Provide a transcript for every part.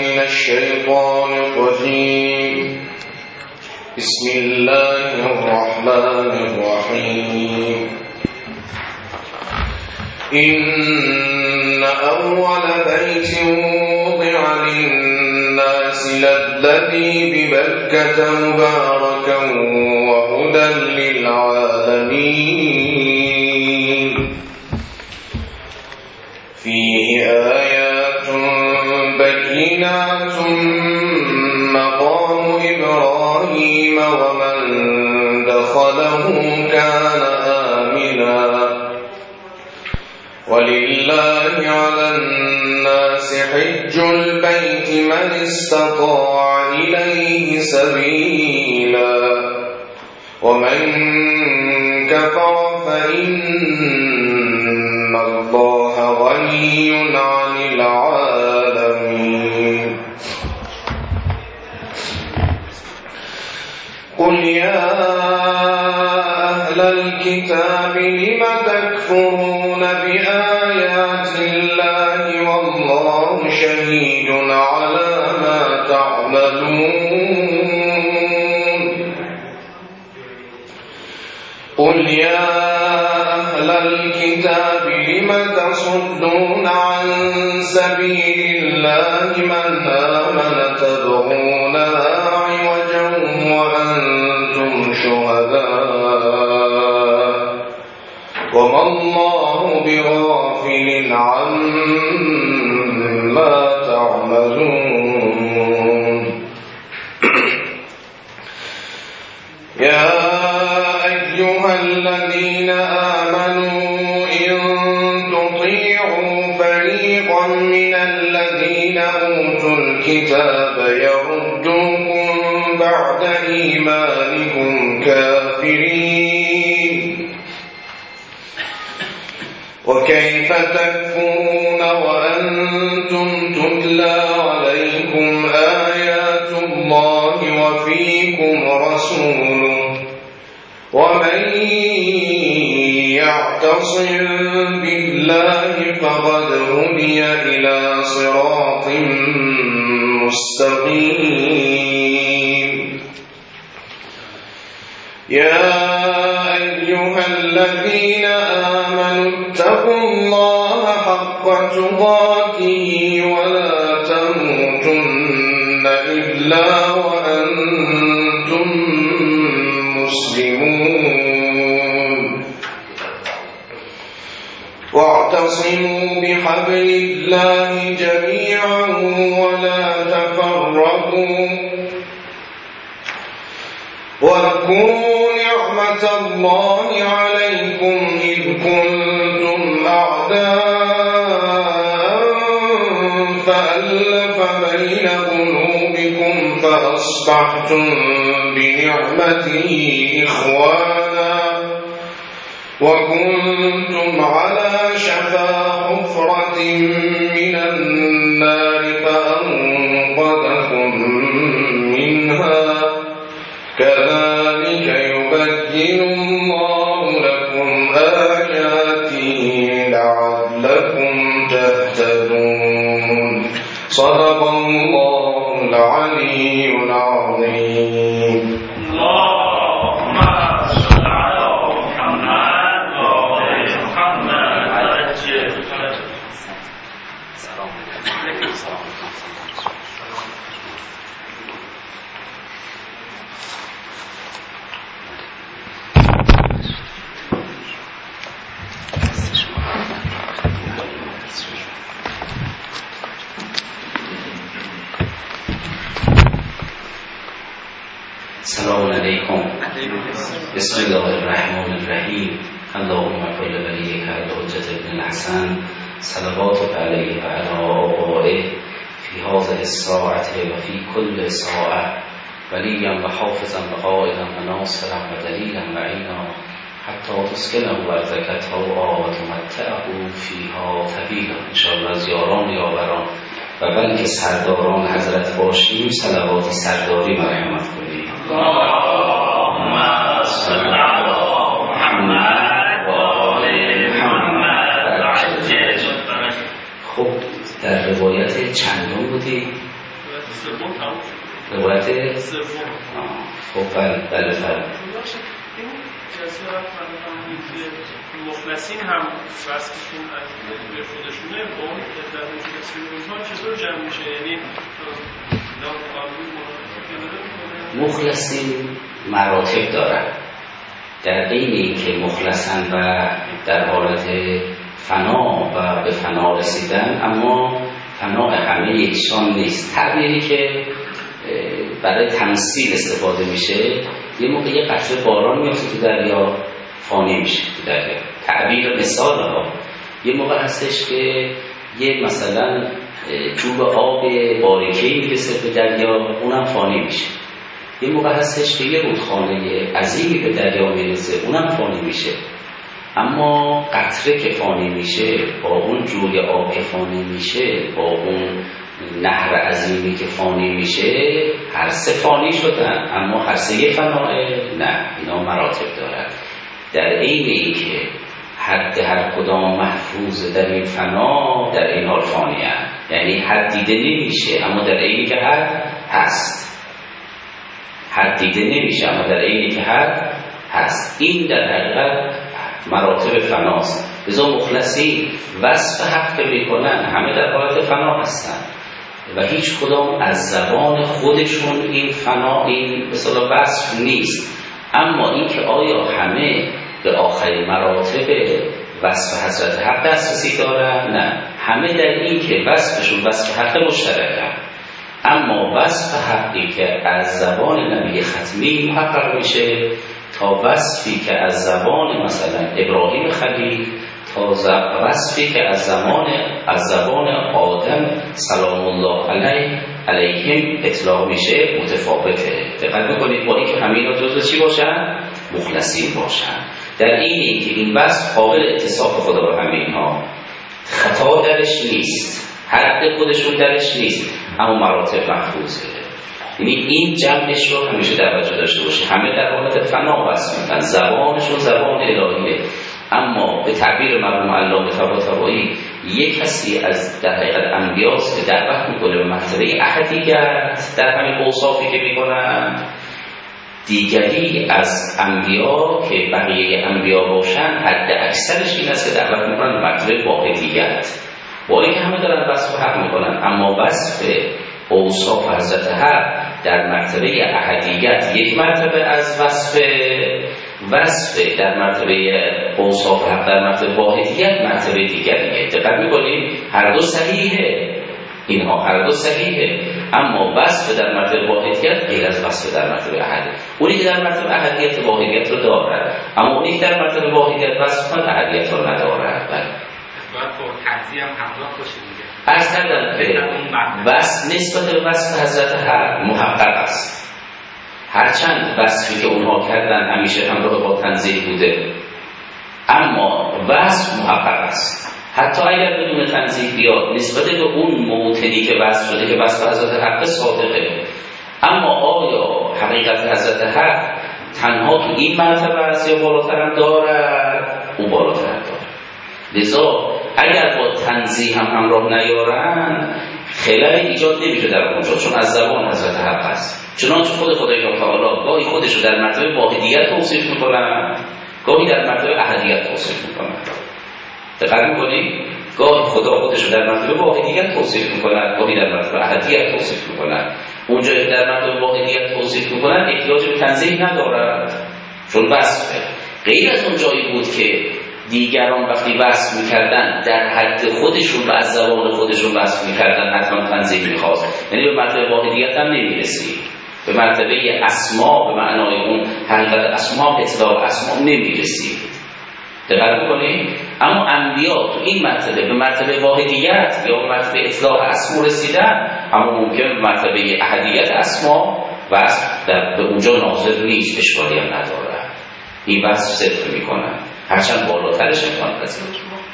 من الشيطان الرجيم. بسم الله الرحمن الرحيم. إن أول بيت وضع للناس للذي ببكة مباركا وهدى للعالمين فيه آيات بينات مقام إبراهيم ومن دخله كان آمنا ولله على الناس حج البيت من استطاع إليه سبيلا ومن كفر فإن الله غني عن العالمين. قل يا أهل الكتاب لم تكفرون بآيات الله والله شهيد على ما تعملون. قل يا أهل الكتاب لم تصدون عن سبيل الله من آمن تبغونها عوجا وأنتم شهداء وما الله بغافل عما تعملون. يا أيها الذين آمنوا إن تطيعوا فريقا من الذين أوتوا الكتاب يردوكم بعد إيمانكم كافرين وكيف تكفرون وأنتم تتلى عليكم آيات الله وفيكم رسوله ومن يعتصم بالله فقد هدي إلى صراط مستقيم. يا أيها الذين آمنوا اتقوا الله حق تقاته ولا تموتن إلا وأنتم مسلمون. واعتصموا بحبل الله جميعا ولا تفرقوا واذكروا نعمة الله عليكم إذ كنتم أعداء فألف بين قلوبكم فأصبحتم بنعمته إخوانا وكنتم على شفا حفرة من النار فأنقذكم منها كذلك يبين الله لكم آياته لعلكم تهتدون. صدق الله العلي العظيم. اللهم صل على محمد وآل محمد وعجل. السلام عليكم. بسم الله الرحمن الرحيم. اللهم صل عليك على حجة ابن الحسن صلواتك عليه وعلى آبائه في هذه الساعة وفي كل ساعة وليا وحافظا وقائدا وناصرا ودليلا معينا حتى تسكنه أرضك طوعا وتمتعه فيها طویلا. انشاءالله از یاران یاوران و بلکه سرداران حضرت باشیم صلوات سرداری مرحمت کنیم. اللهم صل على محمد و آل محمد وعجل. خب در روایت چندم بودی؟ سوم تموم شد. روایت سوم. خب بله این جلسه رفت فرمودید که مخلصین هم وصفشون از به خودشونه با اون در مخلصین روزها چطور جمع میشه؟ یعنی مخلصین مراتب دارن، در بین این که مخلصن و در حالت فنا و به فنا رسیدن، اما فنا همه یکسان نیست. تعبیری که برای تمثیل استفاده میشه، یه موقع یه قطره باران میفته تو دریا فانی میشه تو دریا. تعبیر مثال ها یه موقع هستش که یه مثلا جوب آب باریکه‌ای میرسه به دریا، اونم فانی میشه. یه موقع هستش که یه رودخانه عظیمی به دریا میرسه، اونم فانی میشه. اما قطره که فانی میشه با اون جوی آب که فانی میشه با اون نهر عظیمی که فانی میشه، هر سه فانی شدن، اما هر سه فناه نه، اینا مراتب دارد. در عین این که حد هر کدام محفوظ در این فنا، در این حال فانی هم. یعنی حد دیده نمیشه اما در عینی که حد هست، حد دیده نمیشه اما در عینی که حد هست. این در حقیقت مراتب فناست. لذا مخلصین وصف حق که میکنن همه در حالت فنا هستن و هیچ کدام از زبان خودشون این فنا، این مثلا وصف نیست. اما این که آیا همه به آخرین مراتب وصف حضرت حق دسترسی دارن؟ نه، همه در این که وصفشون وصف حق مشترکن، اما وصف حقی که از زبان نبی ختمی محقق میشه تا وصفی که از زبان مثلا ابراهیم خلیل، تا وصفی که از زبان آدم سلام الله علیهم اطلاق میشه متفاوته. دقت میکنید با اینکه همه اینا جزء چی باشن؟ مخلصین باشن. در این که این وصف قابل اتصاف خدا با همه اینها، خطا درش نیست، حد خودشون درش نیست، اما مراتب محفوظه. یعنی این جمعش رو همیشه در وجه داشته باشه. همه در حالت فنا وصف میکنن، زبانشون زبان الهیه، اما به تعبیر مرحوم علامه طباطبایی یک کسی از در حقیقت انبیاست که دعوت میکنه به مرتبه احدیت در همین اوصافی که میکنن. دیگری از انبیا که بقیه انبیا باشن حد اکثرش این است که دعوت میکنن به مرتبه واحدیت، با اینکه همه دارن وصف حق میکنن، اما وصف اوصاف حضرت حق در مرتبه احدیت یک مرتبه از وصف در مرتبه اوصاف حق در مرتبه واحدیت مرتبه دیگریه. دقت میکنید هر دو صحیحه، اینها هر دو صحیحه، اما وصف در مرتبه واحدیت غیر از وصف در مرتبه احدیت. اونی که در مرتبه احدیت واحدیت رو دارد، اما اونی که در مرتبه واحدیت وصف کنه احدیت رو ندارد. باید با تنزیه هم همراه باشه دیگه. از کردن که وصف نسبت به وصف حضرت حق محقق است، هرچند وصفی که اونها کردن همیشه همراه با تنزیه بوده، اما وصف محقق است. حتی اگر بدون تنزیه بیاد نسبت به اون موطنی که وصف شده که وصف حضرت حق صادقه، اما آیا حقیقت حضرت حق تنها تو این مرتبه است یا بالاتر هم دارد؟ او بالاتر هم دارد. لذا اگر با تنزیه هم همراه نیارن خلایی ایجاد نمیشه در اونجا، چون از زبان حضرت حق است. چنانچه خود خدای تعالی گاهی خودش رو در مرتبه واحدیت توصیف میکنن، گاهی در مرتبه احدیت توصیف میکنن. دقت میکنید؟ گاهی خدا خودش رو در مرتبه واحدیت توصیف میکنن، گاهی در مرتبه احدیت توصیف میکنن. اونجایی که در مرتبه واحدیت توصیف میکنن احتیاج به تنزیه ندارد، چون وصفه. غیر از اون جایی بود که دیگران وقتی وصف میکردن در حد خودشون و از زبان خودشون وصف میکردن، حتما تنزیه میخواست، یعنی به مرتبه واحدیت هم نمیرسید، به مرتبه اسما به معنای اون حقیقت اسما، اطلاق اسما نمیرسید. دقت میکنید؟ اما انبیا تو این مرتبه به مرتبه واحدیت یا به مرتبه اطلاق اسما رسیدن، اما ممکن به مرتبه احدیت اسما وصف به اونجا ناظر نیست، اشکالی هم نداره. این وصف صدق میکنن هرچند بالاترش امکان پذیر.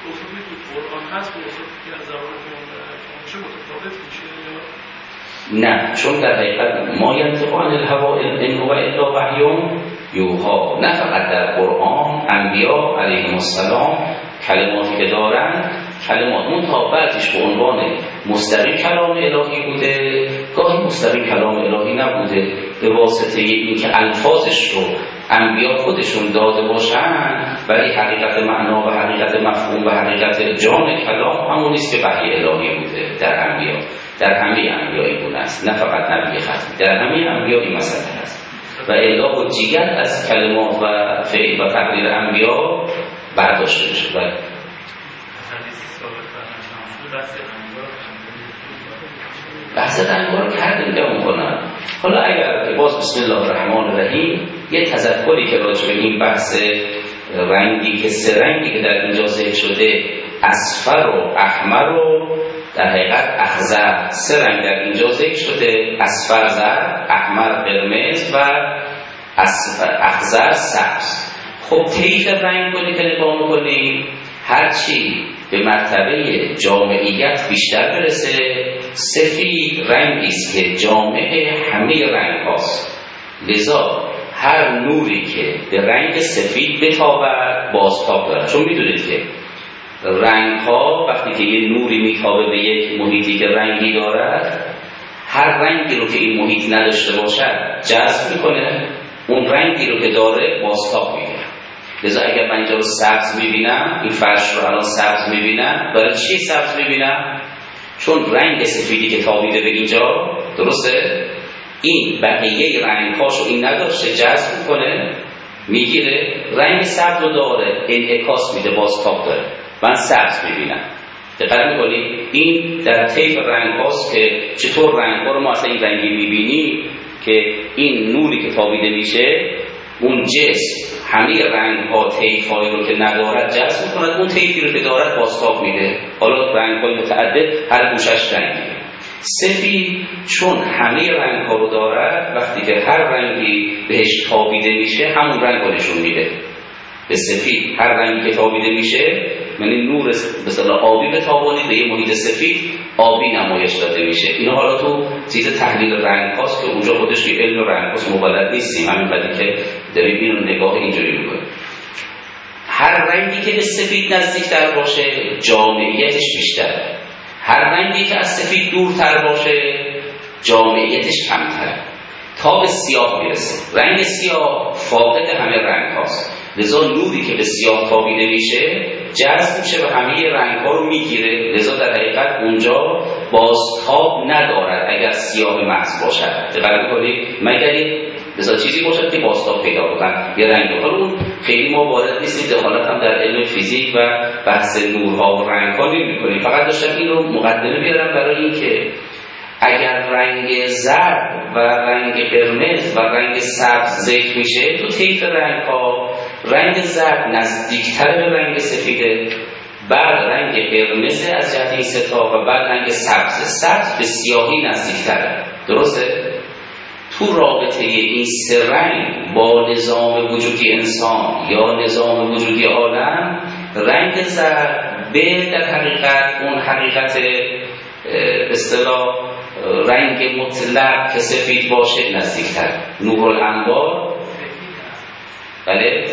نه، چون در حقیقت ما ینطق عن الهوی ان هو الا وحی یوحی. نه فقط در قرآن انبیا علیهم السلام کلماتی که دارن، کلمات منتها بعضیش به عنوان مستقیم کلام الهی بوده، گاهی مستقیم کلام الهی نبوده، به واسطه اینکه الفاظش رو انبیا خودشون داده باشن، ولی حقیقت معنا و حقیقت مفهوم و حقیقت جان کلام همون نیست که وحی الهی بوده در انبیا. در همه انبیا این گونه است، نه فقط نبی ختمی، در همه انبیا این مسئله است. و الا حجیت از کلمات و فعل و تقریر انبیا برداشته بشه. و بحث انبیا رو کردیم که کنن. حالا اگر که باز بسم الله الرحمن الرحیم یه تذکری که راجع به این بحث رنگی که سه رنگی که در اینجا ذکر شده، اصفر و احمر و در حقیقت اخضر، سه رنگ در اینجا ذکر شده، اصفر زرد، احمر قرمز و اخضر سبز. خب طیف رنگ کنی که نگاه می‌کنی، هرچی به مرتبه جامعیت بیشتر برسه، سفید رنگی است که جامعه همه رنگ هاست. لذا هر نوری که به رنگ سفید بتابد بازتاب دارد. چون میدونید که رنگ ها وقتی که یه نوری میتابه به یک محیطی که رنگی دارد، هر رنگی رو که این محیط نداشته باشد جذب میکنه، اون رنگی رو که داره بازتاب میگیره. لذا اگر من اینجا رو سبز میبینم، این فرش رو الان سبز میبینم، برای چی سبز میبینم؟ چون رنگ سفیدی که تابیده به اینجا، درسته؟ این بقیه رنگ‌هاشو این نداشته، جذب میکنه، میگیره، رنگ سبز رو داره، انعکاس میده، بازتاب داره، من سبز میبینم. دقت میکنی؟ این در طیف رنگ‌هاست که چطور رنگ‌ها رو ما اصلا این رنگی میبینیم که این نوری که تابیده میشه، اون جسم همه رنگ‌ها طیف‌هایی رو که ندارد جذب می‌کند، اون طیفی رو که دارد بازتاب میده. حالا رنگ‌های متعدد، هر گوشش رنگی. سفید چون همه رنگ‌ها رو دارد، وقتی که هر رنگی بهش تابیده میشه همون رنگ رو نشون میده. به سفید هر رنگی که تابیده میشه، یعنی نور مثلا آبی بتابونید به یه محیط سفید، آبی نمایش داده میشه. اینا حالا تو چیز تحلیل رنگ هاست که اونجا خودش که علم رنگ هاست مبلد نیستیم، همین بعدی که داریم این رو نگاه اینجوری میکنیم. هر رنگی که به سفید نزدیکتر باشه جامعیتش بیشتره، هر رنگی که از سفید دورتر باشه جامعیتش کمتره، تا به سیاه میرسه. رنگ سیاه فاقد همه رنگ هاست، لذا نوری که به سیاه تابیده میشه جذب میشه و همه رنگ ها رو میگیره، لذا در حقیقت اونجا بازتاب ندارد اگر سیاه محض باشد. دقت کنید، مگر لذا چیزی باشد که بازتاب پیدا کنن یه رنگ. حالا اون خیلی ما وارد نیستیم، دخالت هم در علم فیزیک و بحث نورها و رنگ ها نمی‌کنیم، فقط داشتم این رو مقدمه بیارم برای اینکه اگر رنگ زرد و رنگ قرمز و رنگ سبز ذکر میشه، تو طیف رنگ ها رنگ زرد نزدیکتر به رنگ سفیده، بعد رنگ قرمز از جهت این ستا و بعد رنگ سبز به سیاهی نزدیکتره. درسته؟ تو رابطه این سه رنگ با نظام وجودی انسان یا نظام وجودی عالم، رنگ زرد به در حقیقت اون حقیقت به اصطلاح رنگ مطلق که سفید باشه نزدیکتر. نورالانوار بله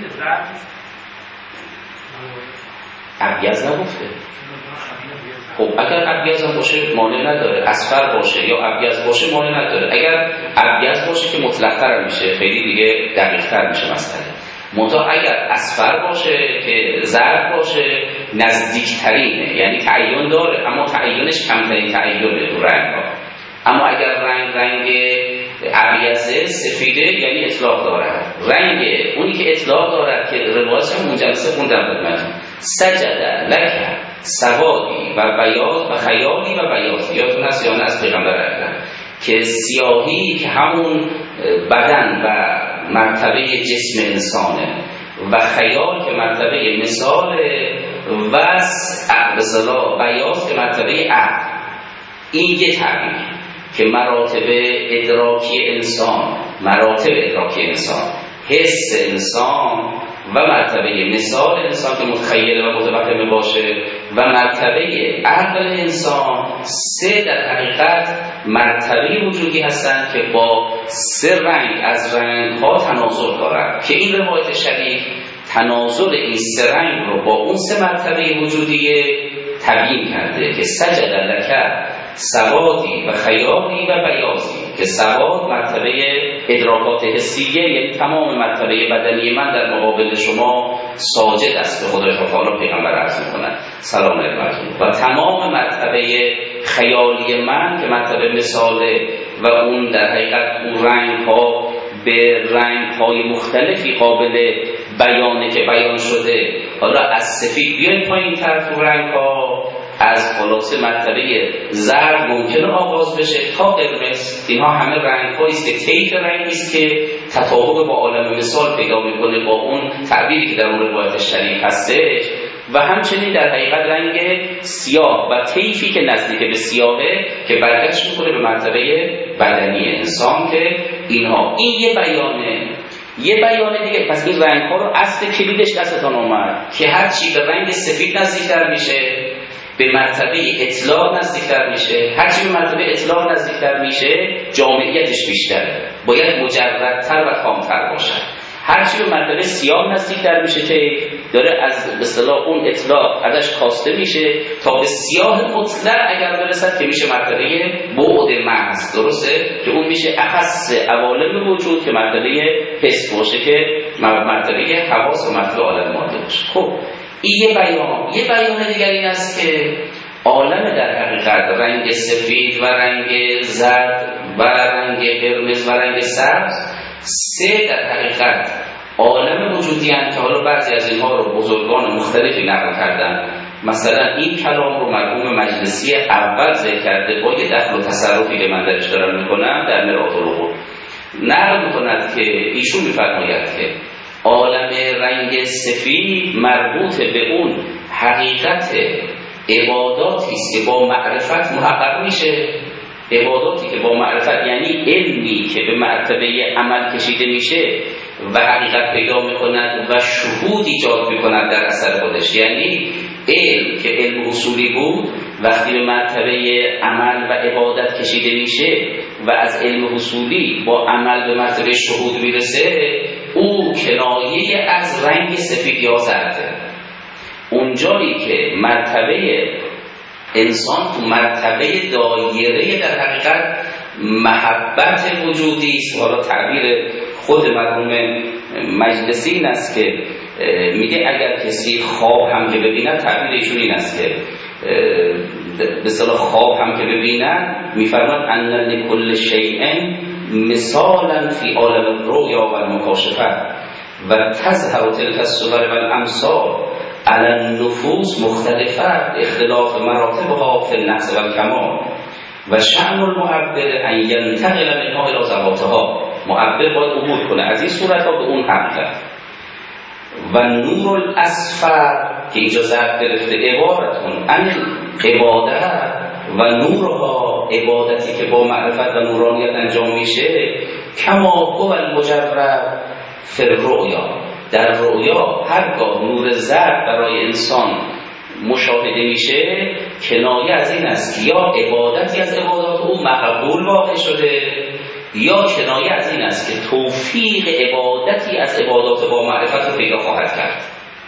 ابیض نگفته. خب اگر ابیض هم باشه مانع نداره، اصفر باشه یا ابیض باشه مانع نداره. اگر ابیض باشه که مطلق‌تر میشه، خیلی دیگه دقیق‌تر میشه مسئله. منتها اگر اصفر باشه که زرد باشه نزدیکترینه، یعنی تعین داره اما تعینش کمترین تعینه تو رنگ‌ها. اما اگر رنگ ابیض سفیده یعنی اطلاق دارد. رنگ اونی که اطلاق دارد که روایتش هم اون جلسه خوندم خدمتتون، سجد لک سوادی و بیاض و خیالی و بیاض، یادتون هست یا نه از پیغمبر اکرم، که سیاهی که همون بدن و مرتبه جسم انسانه و خیال که مرتبه مثال و بیاض که مرتبه عقل. این یه تعبیر که مراتب ادراکی انسان، حس انسان و مرتبه مثال انسان که متخیل و متوهم باشه و مرتبه عقل انسان، سه در حقیقت مرتبه وجودی هستند که با سه رنگ از رنگ‌ها تناظر دارند، که این روایت شریف تناظر این سه رنگ رو با اون سه مرتبه وجودی تبیین کرده که سجد لک سوادی و خیالی و بیاضی، که سواد مرتبه ادراکات حسیه، یعنی تمام مرتبه بدنی من در مقابل شما ساجد است به خدای تعالی. پیغمبر عرض می‌کند سلام علیکم. و تمام مرتبه خیالی من که مرتبه مثاله و اون در حقیقت اون رنگ‌ها به رنگ‌های مختلفی قابل بیانه که بیان شده. حالا از سفید بیاین پایین تر تو رنگ‌ها، از خلاصه مرتبه زرد ممکنه آغاز بشه تا قرمز. اینها همه رنگ‌هایی است که طیف رنگی است که تطابق با عالم مثال پیدا می‌کنه با اون تعبیری که در اون روایت شریف هستش. و همچنین در حقیقت رنگ سیاه و طیفی که نزدیک به سیاهه که برگشت می‌کنه به مرتبه بدنی انسان، که اینها این یه بیانه دیگه. پس این رنگ‌ها رو اصل کلیدش دستتان اومد که هر چی به رنگ سفید نزدیک‌تر میشه به مرتبه اطلاع نزدیک‌تر میشه، هر چی به مرتبه اطلاع نزدیک‌تر میشه جامعیتش بیشتره، باید مجردتر و خام‌تر باشه. هر چی به مرتبه سیاه نزدیک‌تر میشه که داره از به اصطلاح اون اطلاع ازش کاسته میشه تا به سیاه مطلق اگر برسد که میشه مرتبه بعد محض، درسته؟ که اون میشه اخص عوالم وجود که مرتبه حس باشه، که مرتبه حواس و مرتبه عالم ماده باشه. خب این یه بیان دیگر این است که عالم در حقیقت رنگ سفید و رنگ زرد و رنگ قرمز و رنگ سبز سه در حقیقت عالم وجودی هستند که حالا بعضی از اینها رو بزرگان مختلفی نقل کردن. مثلا این کلام رو مرحوم مجلسی اول ذکر کرده با یه دخل و تصرفی که من درش دارم میکنم در مرآت العقول نقل میکند که ایشون میفرماید که عالم رنگ سفید مربوط به اون حقیقت عباداتی است که با معرفت محقق میشه. عباداتی که با معرفت یعنی علمی که به مرتبه عمل کشیده میشه و حقیقت پیدا میکند و شهود ایجاد میکند در اثر خودش. یعنی علم که علم اصولی بود وقتی به مرتبه عمل و عبادت کشیده میشه و از علم اصولی با عمل به مرتبه شهود میرسه، او کنایه از رنگ سفید یا زرده. اونجایی که مرتبه انسان تو مرتبه دایره در حقیقت محبت وجودی است. حالا تعبیر خود مرحوم مجلسی این است که میگه اگر کسی خواب هم که ببیند، تعبیر ایشون این است که به اصطلاح خواب هم که ببیند میفرماد ان لکل شیء مثالا فی عالم الرؤیا و المکاشفه و تظهر تلک الصور و الامثال علی النفوس مختلفه اختلاف مراتبها فی النقص و الکمال و شأن المعبر ان ینتقل منها الی ذواتها. معبر باید عبور کنه از این صورتها به اون حقیقت. و نور الاسفر که اینجا ضرب گرفته عبارتون عن عبادت و نورها، عبادتی که با معرفت و نورانیت انجام میشه، کما هو المجرد فی الرؤیا، در رؤیا هرگاه نور زرد برای انسان مشاهده میشه کنایه از این است که یا عبادتی از عبادات او مقبول واقع شده یا کنایه از این است که توفیق عبادتی از عبادات با معرفت رو پیدا خواهد کرد.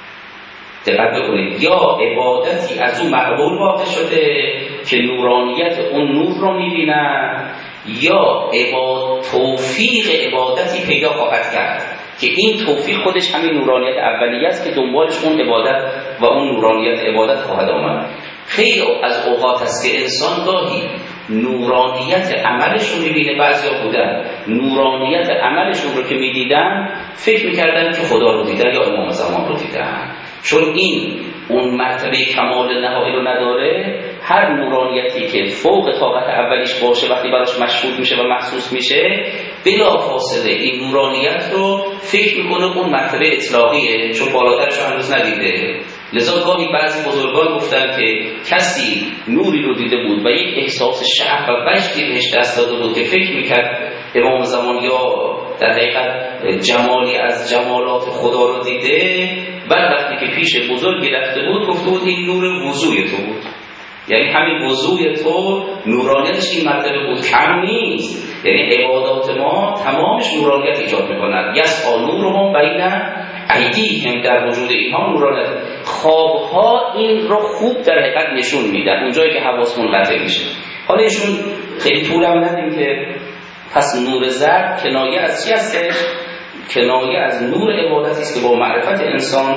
دقت بکنید، یا عبادتی از اون مقبول واقع شده که نورانیت اون نور رو میبینن، یا توفیق عبادتی پیدا خواهد کرد که این توفیق خودش همین نورانیت اولیه است که دنبالش اون عبادت و اون نورانیت عبادت خواهد آمد. خیلی از اوقات است که انسان گاهی نورانیت عملشون میبینه، بعضیا بودن نورانیت عملشون رو که میدیدن فکر میکردن که خدا رو دیدن یا امام زمان رو دیدن. چون این اون مرتبه کمال نهایی رو نداره، هر نورانیتی که فوق طاقت اولیش باشه وقتی براش مشهود میشه و محسوس میشه، بلافاصله این نورانیت رو فکر میکنه اون مرتبه اطلاقیه، چون بالاترش رو هنوز ندیده. لذا گاهی بعضی بزرگان گفتن که کسی نوری رو دیده بود و یک احساس شعف و وجدی بهش دست داده بود که فکر میکرد امام زمان یا در حقیقت جمالی از جمالات خدا رو دیده، بعد وقتی که پیش بزرگی رفته بود گفته بود این نور وضوی تو بود. یعنی همین وضوی تو نورانیتش این مرتبه بود، کم نیست. یعنی عبادات ما تمامش نورانیت ایجاد میکنند. یسعی نورهم بین ایدیهم، در وجود اینها نورانیت. خوابها این رو خوب در حقیقت نشون میدن، اونجایی که حواس منقطع میشه. حالا ایشون خیلی طول هم ندیم که پس نور زرد کنایه از چی هستش؟ کنایه از نور عبادتی است که با معرفت انسان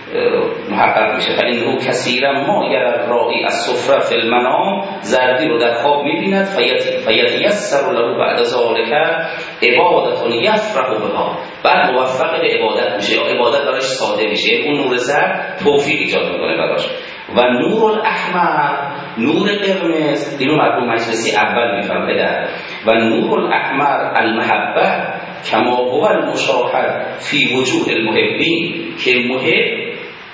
محقق میشه. فإنه کثیرا ما یری الراعی الصفر فی المنام، زردی رو در خواب میبیند فیتیسر له بعد ذلک عبادت یفرح بها، بعد موفق به عبادت میشه یا عبادت براش ساده میشه. اون نور زرد توفیق ایجاد میکنه براش. و نور الاحمر، نور قرمز، اینو مرحوم مجلسی اول میفهمه. و نور الاحمر المحبه کما هو المشاهد فی وجوه المحبین، که محب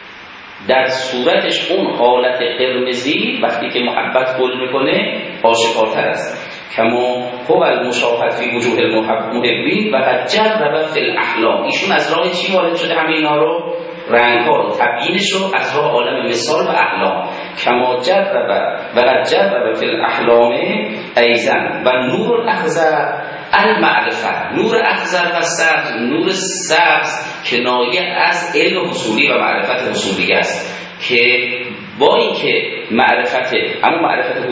در صورتش اون حالت قرمزی وقتی که محبت گل میکنه آشکارتر است. کما هو المشاهد فی وجوه المحبین و قد جرب فی الاحلام، ایشون از راه چی وارد شده؟ همه اینا رو، رنگ ها رو، تبیینش رو از راه عالم مثال و احلام. کما جرب و قد جرب فی الاحلام ایزن. و نور الاخضر المعرفه، نور اخضر و سبز، نور سبز کنایه از علم حصولی و معرفت حصولی است که با اینکه معرفت، اما معرفت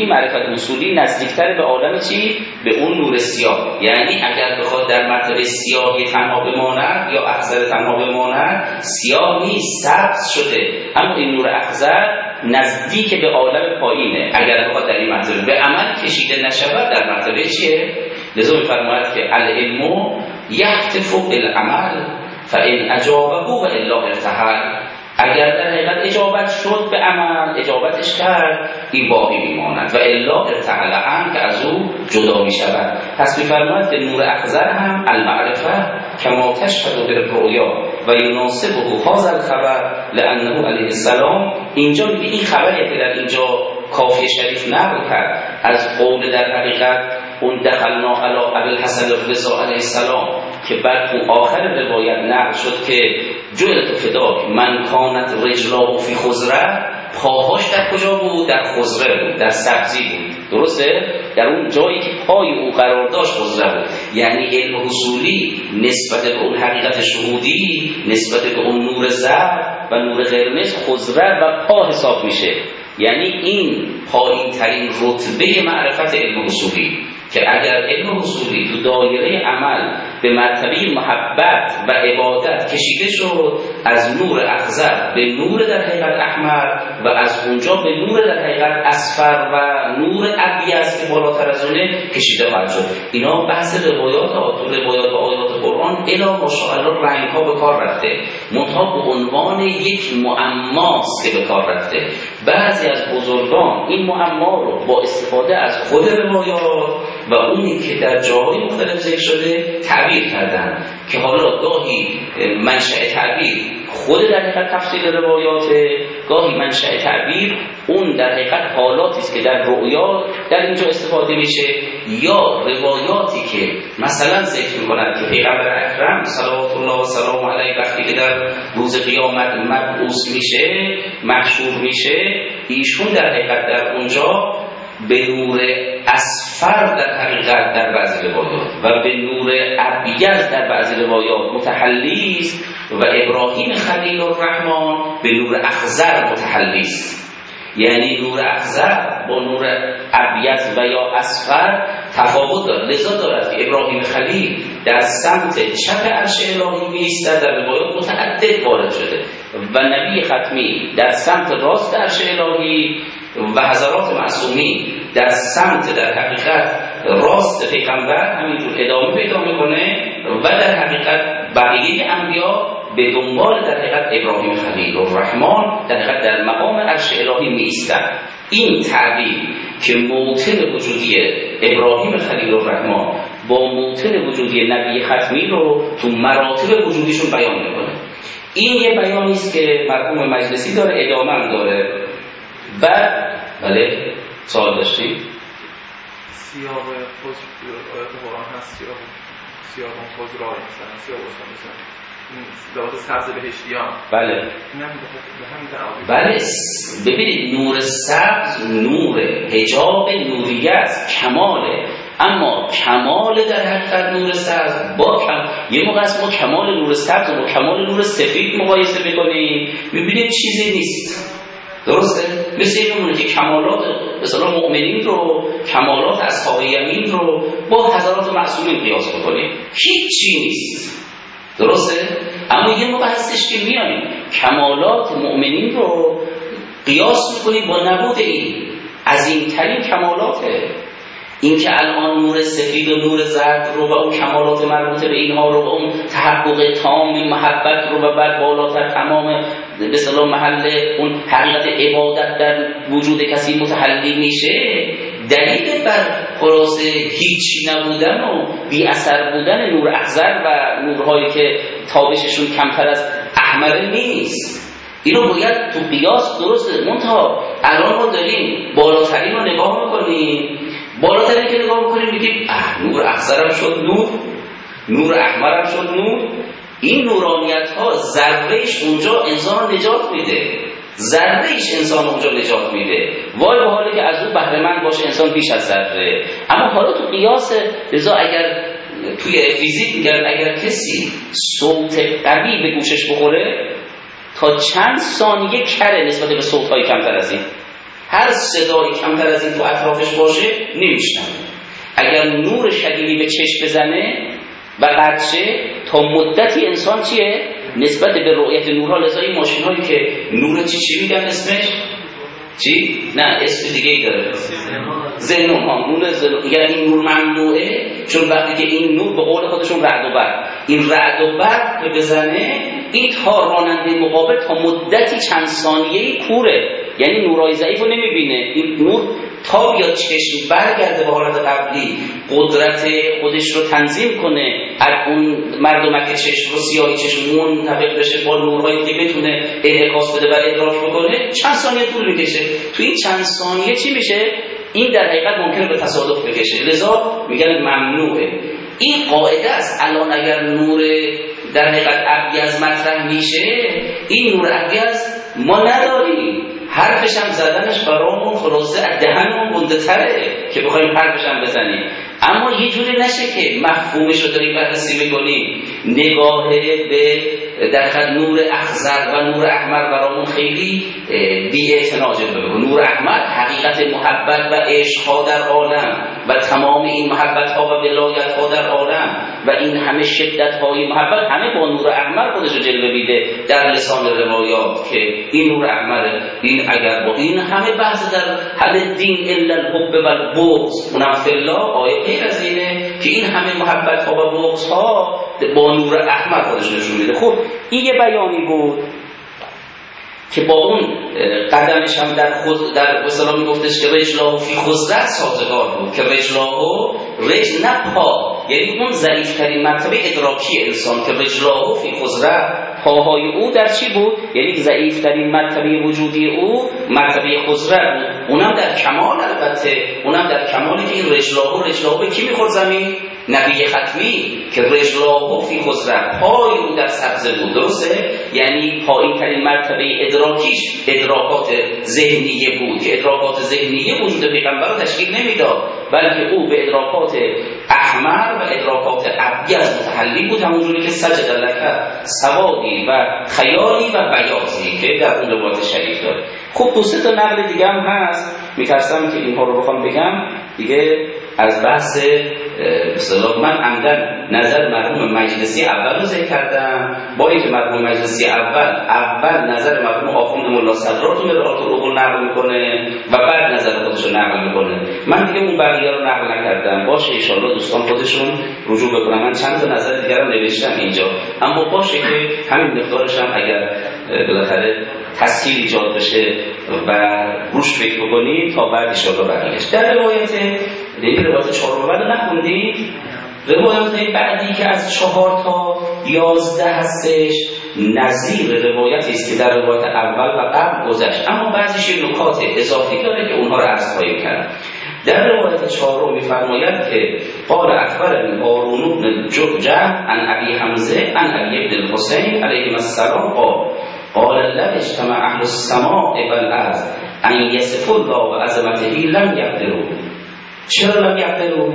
حصولی نزدیکتر به عالم چی؟ به اون نور سیاه. یعنی اگر بخواد در مرتبه سیاهی تنها بماند یا اخضر تنها بماند، سیاه نیست، سبز شده. اما این نور اخضر نزدیک به عالم پایینه. اگر بخواد در این مرتبه به عمل کشیده نشود، در مرتبه چیه؟ لذا می‌فرماید که العلم یهتف بالعمل فإن اجابه و الا ارتحل، اگر در حقیقت اجابت شد به عمل، اجابتش کرد، این باقی میماند و الا ارتحل عنه، که از او جدا میشود. پس می‌فرماید که نور اخضر هم المعرفه کما تشهد بالرؤیا و یناسبه هذا الخبر لانه علیه السلام. اینجا میگه این خبری که در اینجا کافی شریف نقل کرد از قول در حقیقت اون دخلنا علی ابوالحسن الرضا علیه السلام، که بعد اون آخر روایت نقل شد که جعلت فداک من کانت رجلاه فی خضره، پاهاش در کجا بود؟ در خضره بود، در سبزی بود. درسته؟ در اون جایی که پای او قرار داشت خضره بود. یعنی علم حصولی نسبت به اون حقیقت شهودی، نسبت به اون نور زرد و نور قرمز خضره و پا حساب میشه. یعنی این پایین ترین رتبه معرفت علم حصولی، که اگر علم حصولی تو دایره عمل به مرتبه محبت و عبادت کشیده شد، از نور اخضر به نور در حقیقت احمر و از اونجا به نور در حقیقت اصفر و نور ابیض که بالاتر از اونه کشیده خواهد شد. اینا بحث روایات و آیات قرآن الی ماشاءالله رنگ ها به کار رفته، منتها به عنوان یک معماست که به کار رفته. بعضی از بزرگان این معما رو با استفاده از خود روایات و اونی که در جاهای مختلف ذکر شده تعبیر کردن، که حالا گاهی منشأ تعبیر خود در حقیقت تفسیر روایات، گاهی منشأ تعبیر اون در حقیقت حالاتی است که در رؤیا در اینجا استفاده میشه، یا روایاتی که مثلا ذکر میکنند که پیغمبر اکرم صلوات الله و سلام علیه وقتی که در روز قیامت مبعوث میشه، محشور میشه، ایشون در حقیقت در اونجا به نور اصفر در حقیقت در بعضی روایات و به نور ابیض در بعضی روایات متحلی است و ابراهیم خلیل الرحمن به نور اخضر متحلی است. یعنی نور اخضر با نور ابیض و یا اصفر تفاوت دارد. لذا دارد که ابراهیم خلیل در سمت چپ عرش الهی می‌ایستد، در روایات متعدد وارد شده، و نبی ختمی در سمت راست عرش الهی و حضرات معصومین در سمت در حقیقت راست پیغمبر همینجور ادامه پیدا میکنه، و در حقیقت بقیه انبیا به دنبال در حقیقت ابراهیم خلیل الرحمن در حقیقت در مقام عرش الهی می ایستند. این تعبیر که موطن وجودی ابراهیم خلیل الرحمن با موطن وجودی نبی ختمی رو تو مراتب وجودیشون بیان میکنه. این یه بیانی است که مرحوم مجلسی داره، ادامه هم داره. بعد بله سوال داشتیم؟ سیاه خضر آیات قرآن هست، سیاه خضر آیات مثلا سیاه مثلا لباس سبز بهشتیان. بله بله. ببینید نور سبز نور حجاب نوریه است، کماله. اما کمال در حقیقت نور سبز با یه موقع است ما کمال نور سبز و کمال نور سفید مقایسه بکنیم، میبینیم چیزی نیست. درسته؟ مثل این میمونه که کمالات مثلا مؤمنین رو، کمالات اصحاب یمین رو با حضرات معصومین قیاس بکنیم، هیچی نیست. درسته؟ اما یه موقع هستش که میاییم کمالات مؤمنین رو قیاس میکنیم با نبود این عظیمترین کمالاته. این که الان نور سفید و نور زرد رو و اون کمالات مربوطه به اینها رو و اون تحقق تام محبت رو و بعد بالاتر تمام به اصطلاح محل اون حقیقت عبادت در وجود کسی متحلی میشه، دلیل بر خلاصه هیچی نبودن و بی اثر بودن نور اخضر و نورهایی که تابششون کمتر از احمر نیست. اینو باید تو قیاس درسته. منتها الان ما داریم بالاترین رو نگاه میکنیم، بالاترین که نگاه میکنیم میگیم نور اخضر هم شد نور، نور احمر هم شد نور. این نورانیت ها ذرهش اونجا انسان رو نجات میده، ذرهش انسان اونجا نجات میده. وای به حالی که از اون بهره مند باشه انسان بیش از ذره. اما حالا تو قیاس رضا اگر توی فیزیک میگن اگر کسی صوت قوی به گوشش بخوره تا چند ثانیه کره نسبت به صوت‌های کمتر از این، هر صدای کمتر از این تو اطرافش باشه نمیشنم. اگر نور شدیدی به چشم بزنه و قطشه تا مدتی انسان چیه؟ نسبت به رؤیت نورها. لذا این ماشین هایی که نور چی میگن اسمش؟ چی؟ نه اسم دیگه ای داره، زنون ها، نور زنون. یعنی این نور ممنوعه چون وقتی که این نور به قول خودشون رعد و برق، این رعد و برق که بزنه این تا راننده مقابل تا مدتی چند ثانیه‌ای کوره، یعنی نورای ضعیف رو نمیبینه. این نور تا بیاد چشم برگرده به حالت قبلی، قدرت خودش رو تنظیم کنه، از اون مردمک چشم رو سیاهی چشم منطبق بشه با نورهای دیگه بتونه انعکاس بده و ادراک بکنه، چند ثانیه طول میکشه. تو این چند ثانیه چی میشه؟ این در حقیقت ممکنه به تصادف بکشه. لذا میگن ممنوعه. این قاعده است. الان اگر نور در حقیقت ابیض مطرح میشه، این نور ابیض ما نداریم، حرفش هم زدنش برامون خلاصه از دهنمون گنده تره که بخوایم حرفش هم بزنیم. اما یه جوری نشه که مفهومش رو داریم بررسی میکنیم، نگاه به در حقیقت نور اخضر و نور احمر برامون خیلی بی‌اعتنا جلوه بکنه. نور احمر حقیقت محبت و عشق ها در عالم و تمام این محبت ها و ولایت ها در عالم و این همه شدت های محبت همه با نور احمر خودش رو جلوه میده در لسان روایات که این نور احمر. این اگر با این همه بحث در حد دین الا الحب و البغض، اونم فی الله آیه غیر از اینه که این همه محبت ها و بغض ها با نور احمر خودش نشون میده. خب این یه بیانی بود که با اون قدمش هم در مثلا میگفتش که رجلاه فی خضرت سازگار بود، که رجلاه رجل نه پا، یعنی اون ضعیفترین مرتبه ادراکی انسان که رجلاه فی خضرت، پاهای او در چی بود؟ یعنی ضعیفترین مرتبه وجودی او مرتبه خضرت بود. اونم در کمال، البته اونم در کمالی که این رجلاه به کی میخورد؟ زمین نبی ختمی که رجلاه فی خضرت، پای او در سبزه بود. درسته؟ یعنی پایین ترین مرتبه ادراکیش ادراکات ذهنیه بود که ادراکات ذهنیه وجود پیغمبر رو تشکیل نمیداد، بلکه او به ادراکات احمر و ادراکات ابیض متحلی بود، همونجوری که سجد لک سوادی و خیالی و بیاضی که در اون روایت شریف داره. خب دو سه تا نقل دیگه هم هست، میترسم که اینها رو بخوام بگم دیگه از بحث اصطلاح من عمدن نظر مرحوم مجلسی اول رو ذکر کردم، با اینکه مرحوم مجلسی اول نظر مرحوم آخوند ملا صدرا تو مرآت العقول نقل میکنه و بعد نظر خودش رو نقل میکنه. من دیگه اون بقیه رو نقل نکردم، باشه ان شاءالله دوستان خودشون رجوع بکنن. من چند تا نظر دیگه رو نوشتم اینجا، اما باشه که همین مقدارش هم اگر بالاخره تسهیل ایجاد بشه و روش فکر بکنید تا بعد ان شاءالله بقیه‌اش. در روایت دیگه روایت 4 بعد نخوندید، روایت بعدی که از 4 تا 11 هستش نظیر روایتی است که در روایت اول و قبل گذشت، اما بعضیش نکات اضافی داره که اونها رو عرض خواهیم کرد. در روایت 4 می‌فرماید که قال اخبرني هارون بن جعد عن ابي حمزه عن ابي بن الحسين عليهما السلام قال لا اجتمع اهل السماء والارض ان يصفوا الله بعظمته لم يقدروا. چرا لم يقدروا؟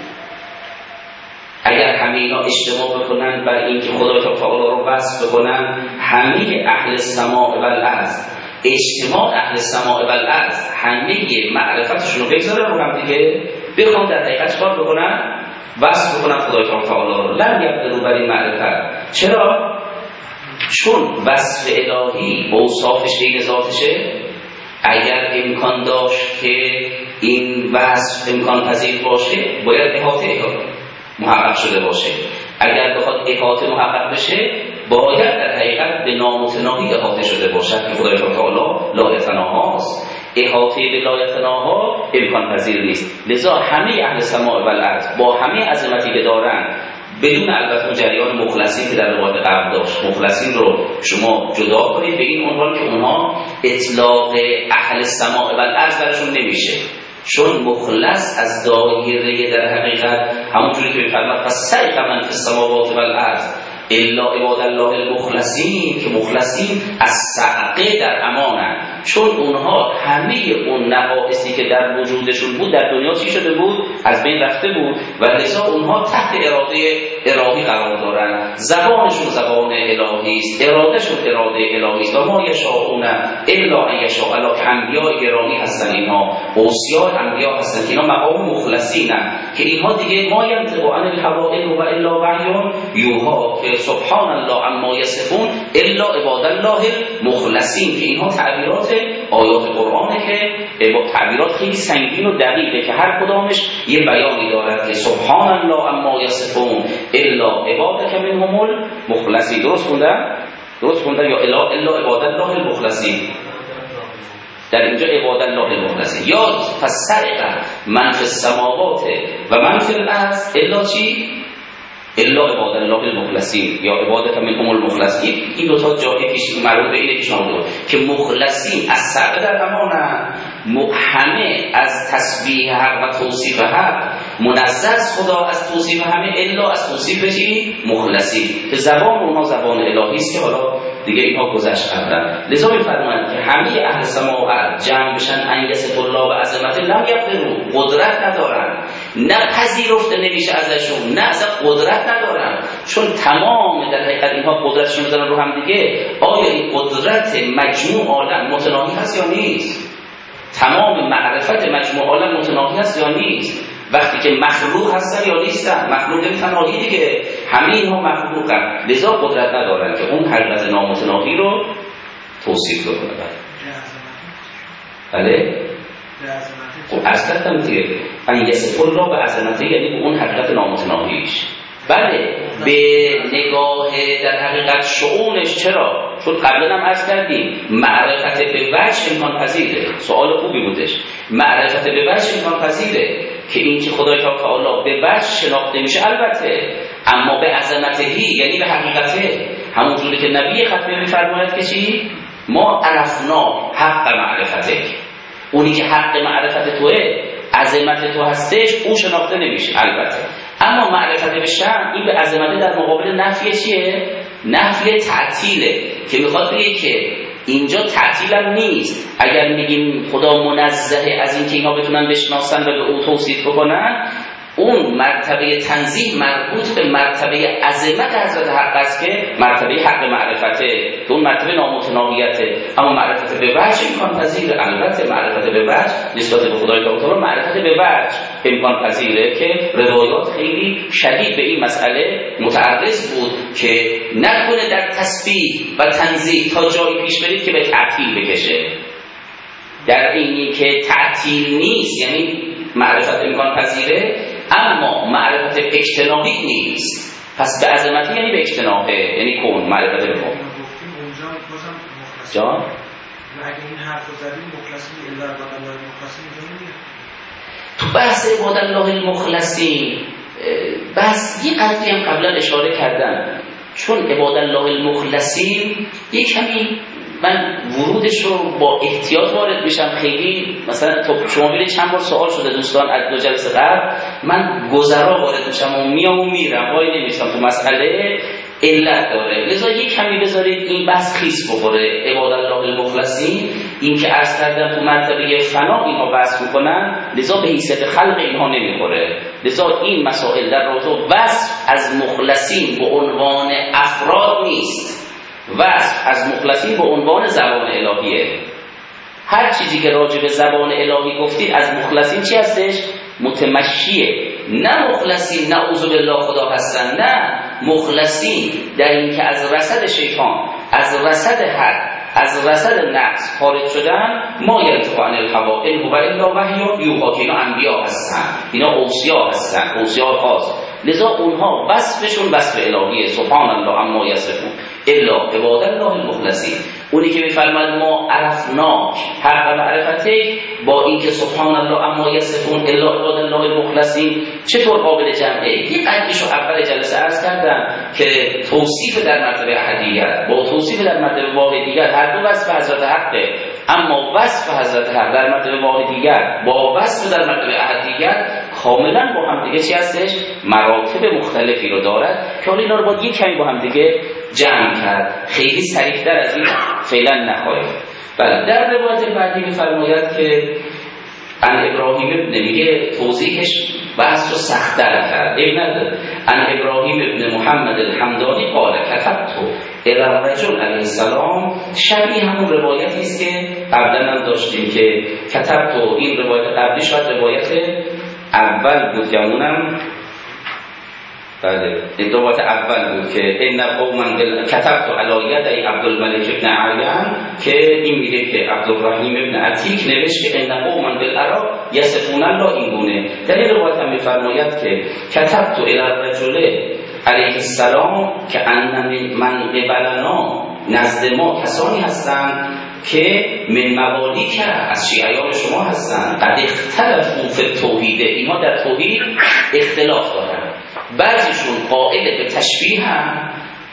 اگر همه اینا اجتماع بکنن بر این که خدای تعالی رو وصف بکنن، همه اهل السماء والارض اجتماع اهل سماع و الارض همه معرفتشون رو بگذارن رو هم دیگه، بخوام در حقیقت کار بکنن، وصف بکنن خدای تعالی رو، لم یقدروا بر این معرفت. چرا؟ چون وصف الهی با اوصافش غیر ذاتشه. اگر امکان داشت که این وصف امکان پذیر باشه باید احاطه محقق شده باشه. اگر بخواد احاطه محقق بشه باید در حقیقت به نامتناهی احاطه شده باشد که خدای تعالی لا یتناهاست. احاطه به لا یتناها امکان پذیر نیست. لذا همه اهل سماع و الارض با همه عظمتی که دارن، بدون البته جریان مخلصین که در روایت قبل داشت، مخلصین رو شما جدا کنید به این عنوان که اونها اطلاق اهل سماع و الارض برشون نمیشه، چون مخلص از دایره در حقیقت همونجوری که می‌فرماد فسیح من فی السماوات و الارض الا عباد الله المخلصین، که مخلصین از صعقه در امانن، چون اونها همه اون نقائصی که در وجودشون بود در دنیا چی شده بود؟ از بین رفته بود و لذا اونها تحت اراده الهی قرار دارن. زبانشون زبان الهی است، ارادهشون اراده الهی است. و ما یشاءون الا ان یشاء الله، که انبیاء گرامی هستن، اینها اوصیاء انبیا هستن که اینا مقام مخلصینن، که اینها دیگه ما ینطق عن الهوى و الا وحی یوحی، که سبحان الله عما یصفون الا عباد الله المخلصین، که اینها تعبیرات آیات قرآنه که تعبیرات خیلی سنگین و دقیقه که هر کدامش یه بیانی دارد که سبحان الله عما یصفون الا عبادک منهم المخلصین. درست خوندن یا الا عباد الله المخلصین؟ در اینجا عباد الله المخلصین. یا فسرق من فی السماوات و من فی الارض الا چی؟ الا عباد الله المخلصین یا عبادک منهم المخلصین. این دو تا جایی که معلوم به اینه که شما دو که مخلصین از سر در امانه، همه از تسبیح حق و توصیف حق، منزه از خدا از توصیف همه، الا از توصیف چی؟ مخلصین، که زبان اونها زبان الهی است که حالا دیگه اینها گذشت کردن. لذا می‌فرمایند که همه اهل سماع و ارض جمع بشن انگس الله و عظمت لم یقدروا، قدرت ندارن، نه پذیرفته نمیشه ازشون، نه اصلا قدرت ندارن، چون تمام در حقیقت اینها قدرتشون می‌ذارن رو هم دیگه. آیا این قدرت مجموع عالم متناهی هست یا نیست؟ تمام معرفت مجموع عالم متناهی هست یا نیست؟ وقتی که مخلوق هستن یا نیستن؟ مخلوق یعنی تنهایی دیگه، همه اینها مخلوقن، لذا قدرت ندارن که اون حقیقت نامتناهی رو توصیف بکنن. بله؟ خب از کردم دیگه انگس الله به عظمته، یعنی به اون حقیقت نامتناهیش. بله به نگاه در حقیقت شؤونش. چرا؟ چون قبلا هم عرض کردیم معرفت به وجه امکان پذیره. سوال خوبی بودش. معرفت به وجه امکان پذیره که این که خدای تعالی به وجه شناخته میشه البته، اما به عظمتهی یعنی به حقیقته، همونجوری که نبی ختمه میفرماید که چی؟ ما عرفنا حق معرفته، اونی که حق معرفت توه، عظمت تو هستش، اون شناخته نمیشه البته. اما معرفت به شأن این به عظمت در مقابل نفی چیه؟ نفی تعطیله، که میخواد بگه که اینجا تعطیل هم نیست. اگر میگیم خدا منزه از این که اینا بتونن بشناسن و به او توصیف بکنن، اون مرتبه تنزیه مربوط به مرتبه عظمت حضرت حق است که مرتبه حق معرفته، که اون مرتبه نامتناهیته. اما معرفت به وجه امکان پذیره. البته معرفت به وجه نسبت به خدای تعالی معرفت به وجه امکان پذیره که روایات خیلی شدید به این مسئله متعرض بود که نکنه در تسبیح و تنزیه تا جایی پیش برید که به تعطیل بکشه. در اینی که تعطیل نیست یعنی معرفت امکان پذیره، اما معرفت اجتنابی نیست. پس به عظمتی یعنی به اجتنابه، یعنی کن معرفت به کن. جان؟ اگه این حرف رو زدیم مخلصین الا عباد الله المخلصین نمیاد. تو بحث عباد الله المخلصین بس یه قضیه هم قبلا اشاره کردم، چون عباد الله المخلصین یک کمی من ورودش رو با احتیاط وارد میشم. خیلی مثلا تو شما ببینید چند بار سوال شده دوستان از دو جلسه قبل، من گذرا وارد میشم و میام و میرم، وای نمیشم تو مسئله علت داره. لذا یک کمی بذارید این بحث خیس بخوره. عباد الله المخلصین این که عرض کردم تو مرتبه فنا اینها بحث میکنن، لذا به حیثیت خلق اینها نمیخوره. لذا این مسائل در رابطه وصف از مخلصین به عنوان افراد نیست، وصف از مخلصین به عنوان زبان الهیه. هر چیزی که راجع به زبان الهی گفتید از مخلصین چی هستش؟ متمشیه. نه مخلصین نعوذ بالله خدا هستن، نه مخلصین در این که از رصد شیطان، از رصد حد، از رصد نقص خارج شدن. ما ینطق عن الهوا ان هو الا وحی یوحی، که اینا انبیا هستن، اینا اوصیا هستن، اوصیا خاص. لذا اونها وصفشون وصف الهیه، سبحان الله عما یصفون الا عباد الله المخلصین. اونی که میفرماید ما عرفناک حق معرفته، با اینکه سبحان الله عما یصفون الا عباد الله المخلصین چطور قابل جمعه؟ یک قدریشو اول جلسه عرض کردم که توصیف در مرتبه احدیت با توصیف در مرتبه واحدیت هر دو وصف حضرت حقه، اما وصف حضرت حق در مرتبه واحدیت با وصف در مرتبه احدیت کاملا با هم دیگه چی هستش؟ مراتب مختلفی رو دارد که حالا اینا رو باید یک کمی با هم دیگه جمع کرد. خیلی سریع‌تر از این فعلا نخواهیم. بله، در روایت بعدی می‌فرماید که ان ابراهیم ابن، میگه توضیحش بحث رو سخت‌تر کرد، این نداره. ان ابراهیم ابن محمد الحمدانی قال کتبت الی الرجل علیه السلام، شبیه همون روایتی است که قبلا هم داشتیم که کتبت. این روایت قبلی شاید روایت اول بود، گمونم بله روایت اول بود که ان قوما کتبت علی یدی عبدالملک ابن عیان، که این میگه که عبدالرحیم ابن عتیک نوشت که ان قوما بالعراق یصفون الله، این گونه. در این روایت هم میفرماید که کتبت الی الرجل علیه السلام که ان من قبلنا، نزد ما کسانی هستند که من موالی که از شیعیان شما هستند، قد اختلفوا فی التوحید، اینها در توحید اختلاف دارند. بعضیشون قائل به تشبیه هم،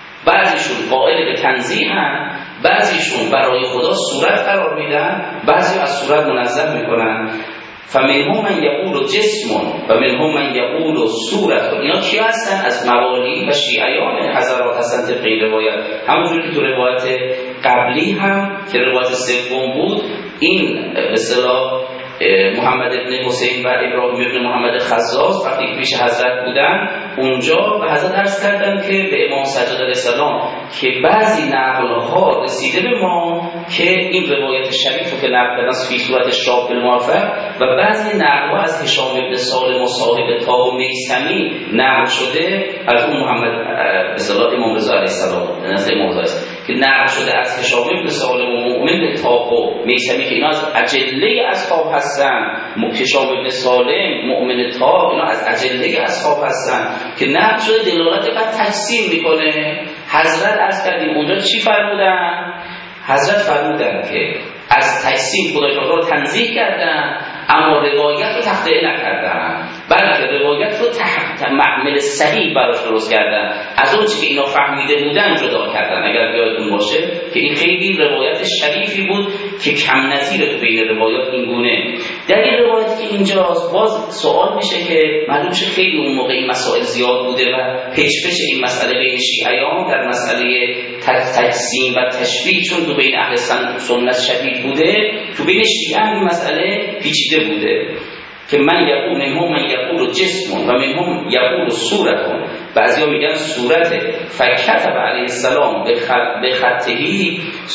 بعضیشون قائل به تنزیه هم، بعضیشون برای خدا صورت قرار میدن، بعضی از صورت منزه میکنن. فمنهم من یقول جسم و منهم من یقول صورت. اینا کی هستن؟ از موالی و شیعیان حضرات هستن طبق این روایت. همونجوری که تو روایت قبلی هم که روایت سوم بود، این به اصطلاح محمد ابن حسین و ابراهیم ابن محمد خزاز وقتی پیش حضرت بودن، اونجا به حضرت عرض کردن که به امام سجاد علیه السلام که بعضی نقل‌ها رسیده به ما که این روایت شریف که نقل کردن فی صورت شاب بالمعرفه، و بعضی نقل‌ها از هشام ابن سالم و صاحب طاب و میثمی نقل شده از اون محمد به اصطلاح امام رضا علیه السلام، نزد امام رضا که نقل شده از هشام ابن سالم و مؤمن طاب و میثمی که اینا از اجله اصحاب هستن. هشام ابن سالم، مؤمن طاب، اینا از اجله اصحاب هستن که نقل شده دلالت بر تجسیم میکنه. حضرت عرض کردیم اونجا چی فرمودن؟ حضرت فرمودن که از تجسیم خدای تعالی رو تنزیه کردن، اما روایت رو تخطئه نکردن، بلکه روایت رو محمل صحیح براش درست کردن، از اون چیزی که اینا فهمیده بودن جدا کردن. اگر یادتون باشه که این خیلی روایت شریفی بود که کم نظیره تو بین روایات این گونه. در این روایت که اینجاست باز سوال میشه که معلوم شه خیلی اون موقع این مسائل زیاد بوده و پیچ این مسئله بین شیعیان در مسئله تجسیم و تشبیه، چون تو بین اهل سنت شدید بوده، تو بین شیعه این مسئله پیچیده بوده که من یقول جسم و منهم یقول صورت. بعضیا میگن صورته. فکتب علیه السلام به خطهی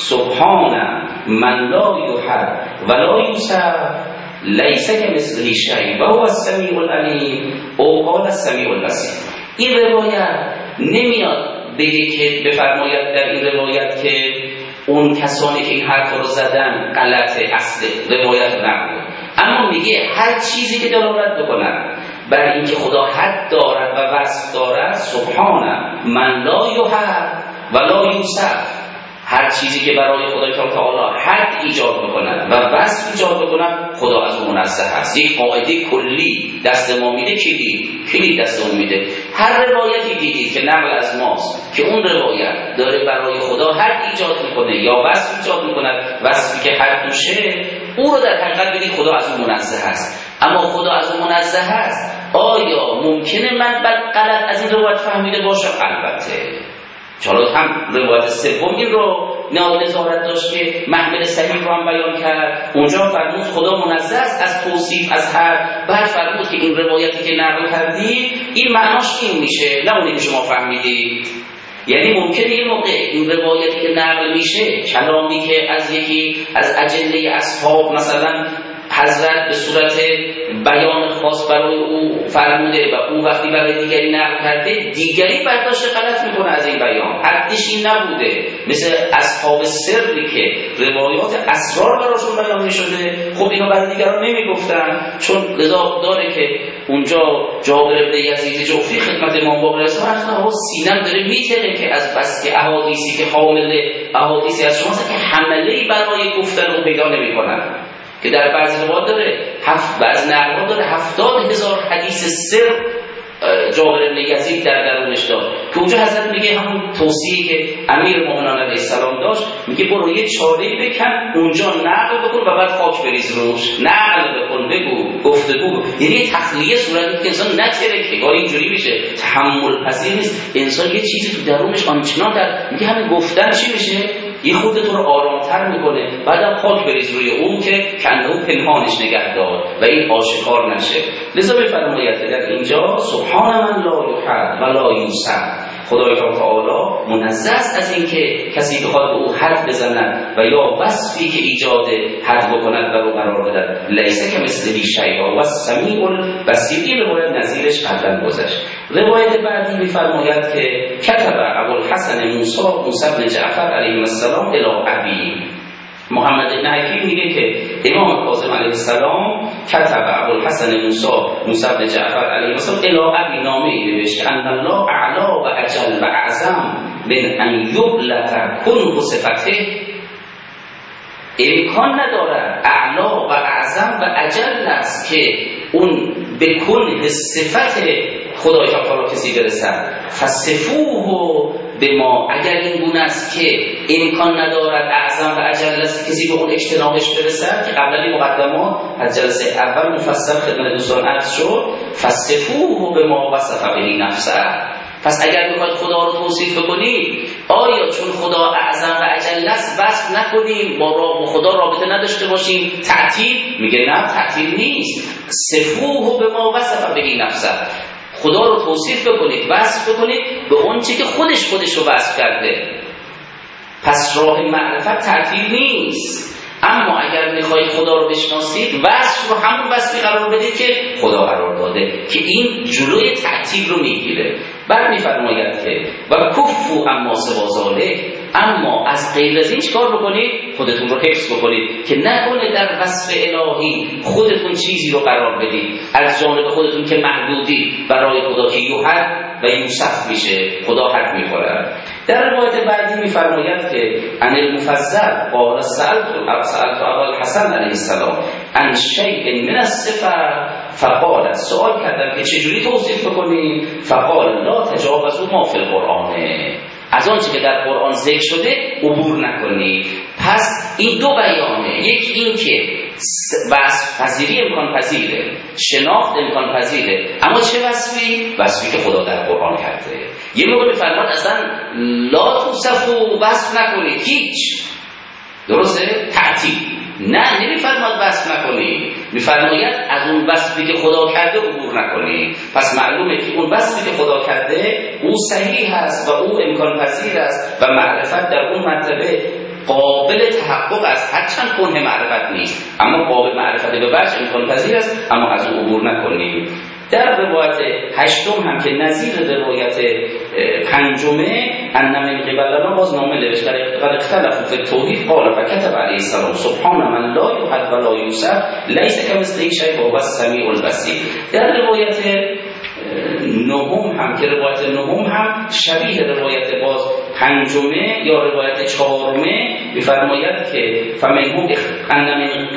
سبحان من لا یحد و لا یوصف لیس کمثله شیء و هو السمیع العلیم او قال السمیع البصیر. این روایت نمیاد بگه که بفرماید در این روایت که اون کسانی که این حرف رو زدن غلطه، اصل روایت نقل، اما میگه هر چیزی که دلالت بکنن بر اینکه خدا حد دارد و وصف دارد، سبحان من لا یحد و لا یوصف، هر چیزی که برای خدای تعالی حد ایجاد بکنن و وصف ایجاد بکنن خدا از اون منزه هست. یک قاعده کلی دست ما میده، کلی دست اون میده. هر روایتی دیدید که نقل از ماست که اون روایت داره برای خدا حد ایجاد میکنه یا وصف ایجاد میکنه، وصفی که حد توشه، او رو در حقیقت بگید خدا از اون منزه هست. اما خدا از اون منزه هست، آیا ممکنه من غلط از این روایت فهمیده باشم؟ البته. چرا هم روایت سوم این رو نظارت داشت که محمل صحیح رو هم بیان کرد. اونجا فرمود خدا منزه است از توصیف از حد، بعد فرمود که این روایتی که نقل کردید این معناش این میشه، نه اونی که شما فهمیدید. یعنی ممکنه یه موقع این روایتی که نقل میشه، کلامی که از یکی از اجله اصحاب مثلا حضرت به صورت بیان خاص برای او فرموده و او وقتی برای دیگری نقل کرده، دیگری برداشت غلط میکنه از این بیان، حدش این نبوده. مثل اصحاب سری که روایات اسرار براشون بیان میشده، خب اینو برای دیگران نمیگفتن، چون لذا داره که اونجا جابر بن یزید جوفی خدمت امام باقر اسلام سینم داره میتره که از بس که احادیثی که حامل احادیثی از شماست که حمله‌ای برای گفتن رو پیدا نمیکنن، که در بعضی روایات داره بعض نقل‌ها داره 70,000 حدیث سر جابر بن یزید در درونش داشت، که اونجا حضرت میگه همون توصیه که امیر مومنان علیه السلام داشت، میگه برو یه چاره‌ای بکن اونجا نقل بکن و بعد خاک بریز روش، نقل بکن، بگو، گفتگو، یعنی تخلیه صورتی که انسان نتره که گاهی اینجوری میشه تحمل پذیر نیست، انسان یه چیزی تو درونش آنچنان در میگه همین گفتن چی میشه، یه خود تو رو آرامتر میکنه، بعدم خاک بریز روی اون که کنه پنهانش نگه دار و این آشکار نشه. لذا بفرماید که در اینجا سبحان من لا یحد و لا یوصف، خدای تعالی منزه است از اینکه کسی بخواد به او حد بزند و یا وصفی که ایجاد حد بکند و رو قرار بدهد. لیس کمثله شیء و السمیع البصیر، روایت نظیرش قبلا گذشت. روایت بعدی می‌فرماید که کتب ابوالحسن موسی بن جعفر علیه السلام الی ابی، محمد بن حکیم میگه که امام کاظم علیه السلام کتب ابوالحسن موسی بن جعفر علیه السلام الی ابی، نامه نوشت که ان الله اعلا و اجل و اعظم من ان یبلغ کنه صفته، امکان ندارد اعلا و اعظم و اجل است که اون به کنه صفت خدای تعالی کسی برسد. فصفوه به ما، اگر این گونه است که امکان ندارد اعظم و اجل است کسی به اون اجتنابش برسد، که قبلا این مقدمات از جلسه اول مفصل خدمت دوستان عرض شد، فصفوه به ما وصف به نفسه. پس اگر میخواید خدا رو توصیف بکنید، آیا چون خدا اعظم و اجل است وصف نکنیم، با خدا رابطه نداشته باشیم، تعطیل؟ میگه نه، تعطیل نیست. صفوه به ما وصف به نفسه، خدا رو توصیف بکنید، وصف بکنید به اون چی که خودش رو وصف کرده. پس راه معرفت تعطیل نیست. اما اگر میخواید خدا رو بشناسید، وصف رو همون وصفی قرار بدید که خدا قرار داده، که این جلوی تعطیل رو میگیره. بعد میفرماید که و کفو اما سوازاله، اما از غیر از این چیکار بکنید؟ خودتون رو حفظ بکنید که نکنه در وصف الهی خودتون چیزی رو قرار بدید از جانب خودتون که محدودی برای خدا، که یوحد و یوصف میشه، خدا حد میخوره. در روایت بعدی میفرماید که ان المفضل قال سألت ابوالحسن علیه السلام عن شیء من الصفه فقال، سوال کردم که چجوری توصیف بکنیم؟ فقال لا تجاوزوا ما فی القرآن، از آنچه که در قرآن ذکر شده عبور نکنید. پس این دو بیانه، یک این که وصف پذیری امکان پذیره، شناخت امکان پذیره، اما چه وصفی؟ وصفی که خدا در قرآن کرده. یه موقع میفرماد اصلا لا توصفو، وصف نکنید هیچ، درسته؟ تعطیل. نه، نمیفرماد وصف نکنید، میفرماید از اون وصفی که خدا کرده عبور نکنید. پس معلومه که اون وصفی که خدا کرده او صحیح هست و او امکان پذیر است و معرفت در اون مرتبه قابل تحقق است، هرچند کنه معرفت نیست، اما قابل معرفت به وجه امکان پذیر است، اما از اون عبور نکنید. در روایت هشتم هم که نظیر روایت پنجمه، ان من قبلنا، باز نامه نوشت قد اختلفوا فی التوحید قال فکتب علیه السلام سبحان من لا یحد و لا یوصف لیس کمثله شیء و هو السمیع البصیر. در روایت نهم هم که روایت نهم هم شبیه روایت باز پنجمه یا روایت چهارمه میفرماید که فمنهم ان من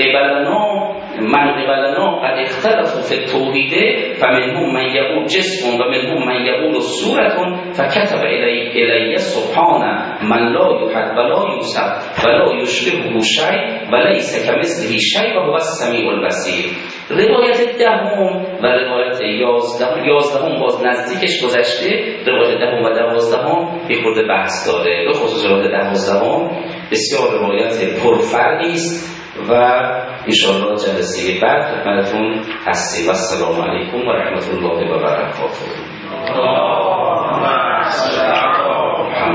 قبلنا قد اختلفوا فی التوحید فمنهم من یقول جسم و منهم من یقول صورت فکتب الی سبحان من لا یحد و لا یوصف و لا یشبهه شیء و لیس کمثله شیء و هو السمیع البصیر. روایت دهم و روایت یازدهم باز نزدیکش گذشته، روایت دهم و دوازدهم یه خورده بحث داره، به خصوص روایت دوازدهم بسیار روایت پرفرقی است و انشاءالله جلسه بعد خدمتتون هستیم. و السلام علیکم و رحمت الله و برکاته.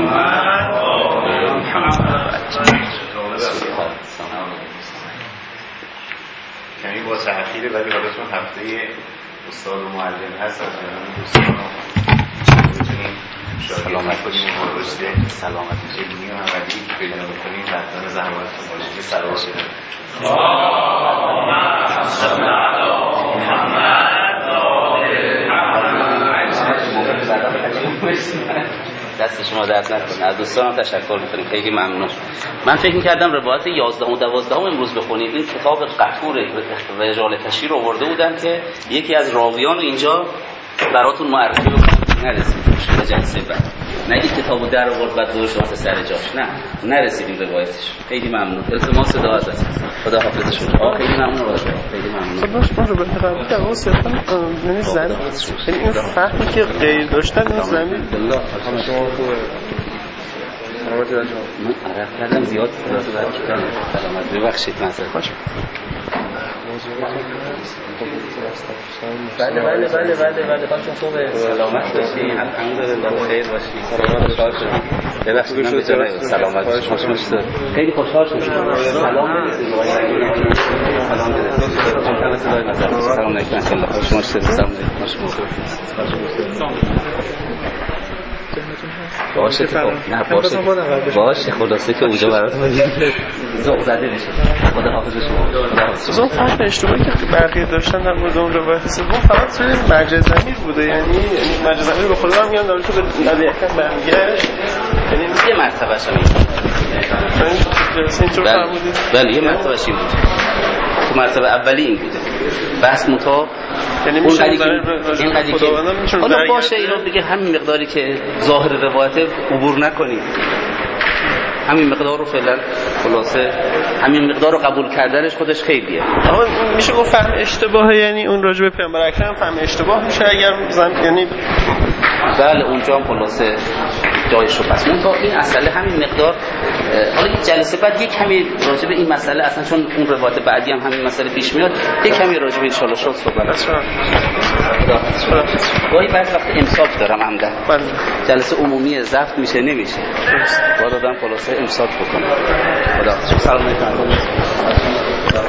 استاد و معلم هست از جناب دوستان بتونیم سلامت کنیم و رشد سلامت علمی و عملی پیدا بکنیم رفتن زحماتتون باشید. سلام شده دست شما درد نکنه. از دوستانم تشکر می‌کنیم، خیلی ممنون. من فکر می‌کردم روایت 11 و 12 امروز بخونید. این کتاب قفور رجال تشیر رو آورده بودن که یکی از راویان رو اینجا براتون معرفی بکنم. نرسیدیم به جلسه بعد. نگید کتابو در آورد بعد گذاشت واسه سر جاش. نه، نرسیدیم روایتش. خیلی ممنون. التماس دعا ازتون. خدا حافظ شما. خیلی ممنون. خیلی ممنون. خب باش رو به قبول که اون صرفا یعنی زن یعنی این فهمی که غیر داشتن اون زمین الله شما خوبه. من عرق کردم زیاد سلامت ببخشید مثلا خوش بله خواهشون خوبه سلامت باشی الحمدلله خیر باشی سلامت باشی ببخشید من به جای سلامت خوش باشید خیلی خوشحال شدم سلام برسید سلام برسید سلام علیکم خوش باشید سلام باشه باشه خلاصه که اونجا براتون ذوق زده بشه. خدا حافظ شما. اون فرق اشتباهی که بقیه داشتن در مورد اون روایت سوم فقط توی مرجع ضمیر بوده، یعنی مرجع ضمیر رو خودم میگم در که به نبی اکرم برمیگشت، یعنی یه مرتبهش هم اینطور فرمودید. بله یه مرتبهش این بود، تو مرتبه اولی این بوده بس متا یعنی میشه اینقدری که حالا باشه اینو دیگه همین مقداری که ظاهر روایت عبور نکنید، همین مقدار رو فعلا خلاصه همین مقدار رو قبول کردنش خودش خیلیه. آقا میشه گفت فهم اشتباهه، یعنی اون راجع به پیامبر اکرم فهم اشتباه میشه اگر یعنی بله اونجا هم خلاصه جایش رو پس تا این مسئله همین مقدار. حالا این جلسه بعد یک کمی راجع به این مسئله اصلا چون اون روایت بعدی هم همین مسئله پیش میاد یک کمی راجع به ان شاء الله شد صحبت گاهی بعد وقت امساک دارم عمدن جلسه عمومی ضبط میشه نمیشه باید آدم خلاصه امساک بکنه. خدا سلام علیکم.